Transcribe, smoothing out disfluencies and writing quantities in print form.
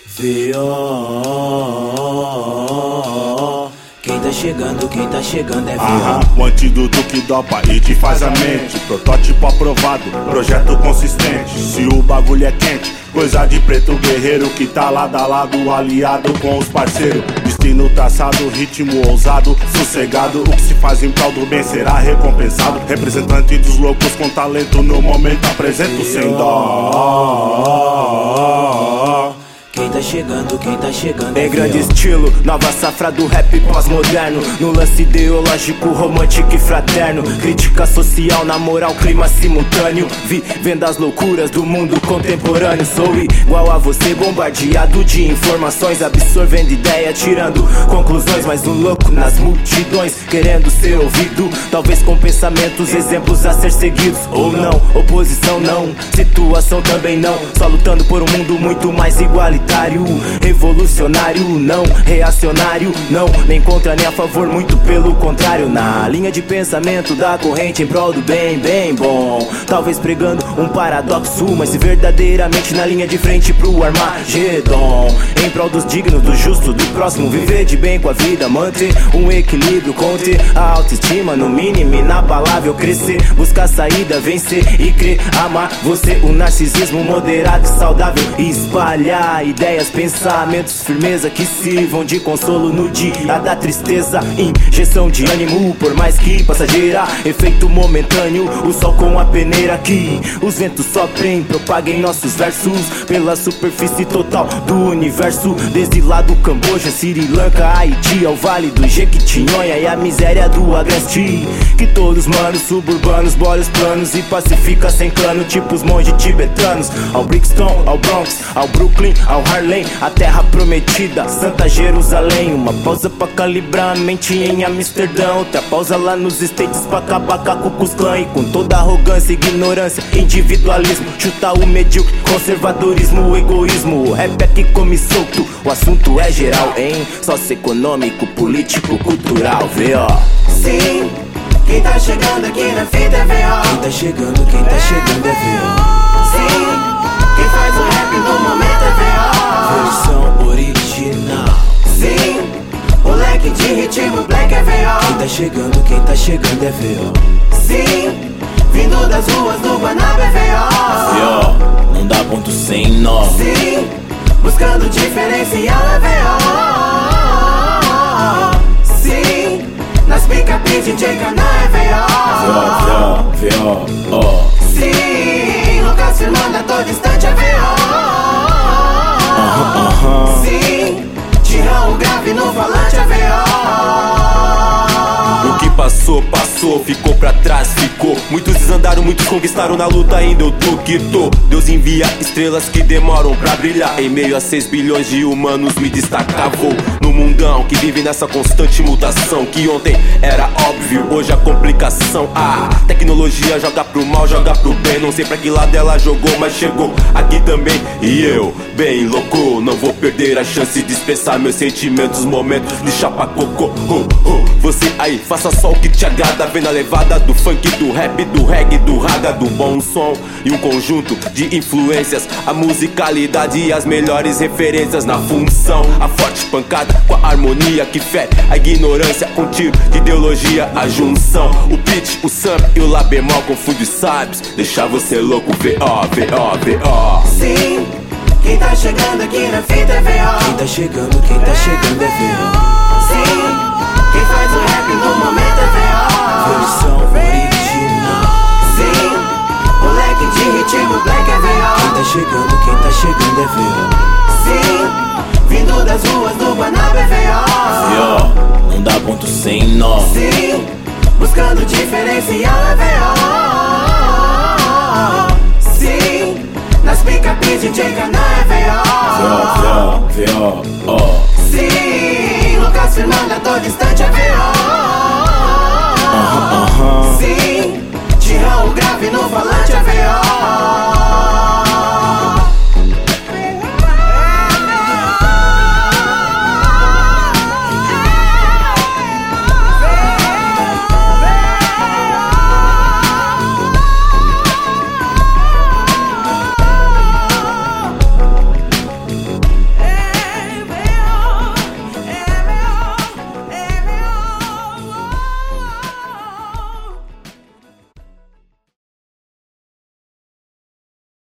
V.O. Quem tá chegando é V.O. O antídoto que dopa e te faz a mente. Protótipo aprovado, projeto consistente. Se o bagulho é quente, coisa de preto guerreiro que tá lado a lado, aliado com os parceiros. Destino traçado, ritmo ousado, sossegado. O que se faz em prol do bem será recompensado. Representante dos loucos com talento, no momento apresento sem dó. Quem tá chegando em grande estilo, nova safra do rap pós-moderno. No lance ideológico, romântico e fraterno. Crítica social, na moral, clima simultâneo. Vivendo as loucuras do mundo contemporâneo. Sou igual a você, bombardeado de informações. Absorvendo ideia, tirando conclusões. Mas um louco nas multidões, querendo ser ouvido. Talvez com pensamentos, exemplos a ser seguidos. Ou não, oposição não, situação também não. Só lutando por um mundo muito mais igualitário. Revolucionário, não, reacionário, não. Nem contra nem a favor, muito pelo contrário. Na linha de pensamento da corrente em prol do bem, bem bom. Talvez pregando um paradoxo, mas se verdadeiramente na linha de frente pro Armagedon. Em prol dos dignos, do justo, do próximo. Viver de bem com a vida, manter um equilíbrio. Conter a autoestima no mínimo, inabalável. Crescer, buscar saída, vencer e crer, amar você. O narcisismo moderado e saudável. Espalhar ideias, pensamentos, firmeza que sirvam de consolo no dia da tristeza. Injeção de ânimo, por mais que passageira, efeito momentâneo, o sol com a peneira que os ventos soprem, propaguem nossos versos pela superfície total do universo. Desde lá do Camboja, Sri Lanka, Haiti, ao Vale do Jequitinhonha e a miséria do Agreste. Que todos manos suburbanos, bolhos planos e pacifica sem cano, tipo os monges tibetanos. Ao Brixton, ao Bronx, ao Brooklyn, ao Harlem, a terra prometida, Santa Jerusalém. Uma pausa pra calibrar a mente em Amsterdã. Outra pausa lá nos States pra acabar com a Ku Klux Klan. E com toda arrogância, ignorância, individualismo, chutar o medíocre, conservadorismo, o egoísmo. O rap aqui come solto, o assunto é geral, hein? Socioeconômico, político, cultural, V.O. Sim, quem tá chegando aqui na fita é V.O. Quem tá chegando é V.O. Sim, quem faz o rap no momento é V.O. Versão original. Sim, o leque de ritmo black é V.O. Quem tá chegando é V.O. Sim, vindo das ruas do Guanaba é V.O. V.O. não dá ponto sem nó. Sim, buscando diferencial é V.O. Sim, nas pick-up DJ Caná é V.O. Sim, Lucas firmando a todo instante é V.O. Sim, tirou o grave no falante é V.O. O que passou, passou, ficou pra trás, ficou. Muitos desandaram, muitos conquistaram na luta, ainda eu tô que tô. Deus envia estrelas que demoram pra brilhar. Em meio a 6 bilhões de humanos me destacava no mundão que vive nessa constante mutação. Que ontem era óbvio, hoje a complicação. A tecnologia joga pro mal, joga pro bem. Não sei pra que lado ela jogou, mas chegou aqui também. E eu, bem louco, não vou perder a chance de expressar meus sentimentos, momentos de chapa cocô. Você aí, faça só o que te agrada. Vem na levada do funk, do rap, do reggae, do raga, do bom som e um conjunto de influências. A musicalidade e as melhores referências na função. A forte pancada com a harmonia que fere a ignorância com tiro de ideologia. A junção, o pitch, o sample e o lá bemol confunde os sábios, deixa você louco. V.O. Sim, quem tá chegando aqui na fita é V.O. Quem tá chegando é V.O. Sim, quem faz o rap no momento é V.O. Versão original. Sim, o leque de ritmo black é V.O. Quem tá chegando é V.O. Sim, vindo das ruas do Guanaba é V.O. V.O. não dá ponto sem nó. Sim, buscando diferencial é V.O. Sim, nas pick-up DJ Caná é V.O. Sim, Lucas firmando a todo instante é V.O. Sim, tirou o grave no falante é V.O.